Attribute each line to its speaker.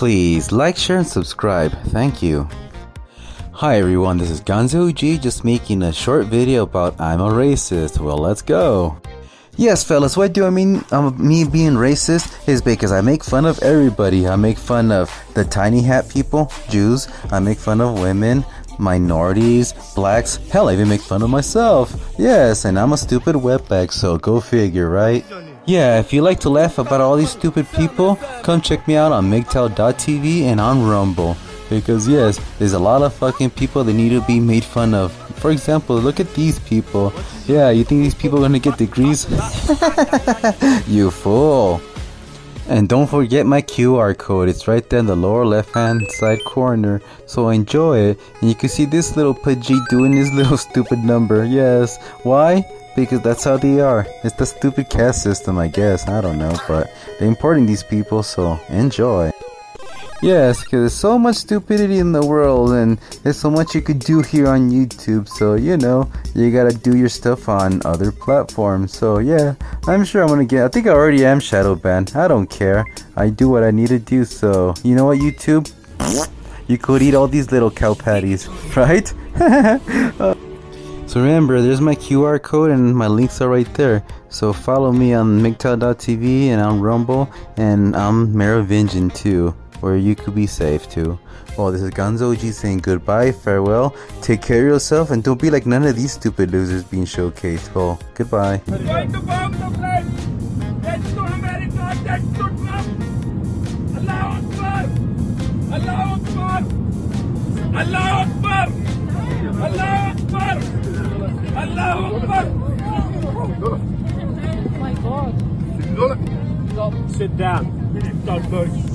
Speaker 1: Please like, share, and subscribe. Thank you. Hi everyone, this is Gonzo G, just making a short video about I'm a racist. Well, let's go. Yes, fellas, what do I mean me being racist is because I make fun of everybody. I make fun of the tiny hat people, Jews. I make fun of women, minorities, blacks. Hell, I even make fun of myself. Yes, and I'm a stupid wetback, so go figure, right? Yeah, if you like to laugh about all these stupid people, come check me out on MGTOW.tv and on Rumble. Because yes, there's a lot of fucking people that need to be made fun of. For example, look at these people. Yeah, you think these people are gonna get degrees? You fool. And don't forget my QR code. It's right there in the lower left hand side corner. So enjoy it. And you can see this little Pidgey doing his little stupid number. Yes. Why? Because that's how they are. It's the stupid caste system, I guess. I don't know. But they're importing these people, so enjoy. Yes, because there's so much stupidity in the world, and there's so much you could do here on YouTube, so you know, you gotta do your stuff on other platforms. So yeah, I'm sure I'm gonna I think I already am shadow banned. I don't care. I do what I need to do, so you know what, YouTube? You could eat all these little cow patties, right? So remember, there's my QR code and my links are right there. So follow me on MGTOW.tv and on Rumble, and I'm Merovingian too, where you could be safe too. Well, this is Gonzo G saying goodbye, farewell, take care of yourself, and don't be like none of these stupid losers being showcased. Well, goodbye.
Speaker 2: We're going to bomb the place! Let's to America, let's to Trump! Allah Akbar! Allah Akbar! Allah Akbar! Allah Akbar! Allah Akbar! Oh my God! Sit down. Don't move.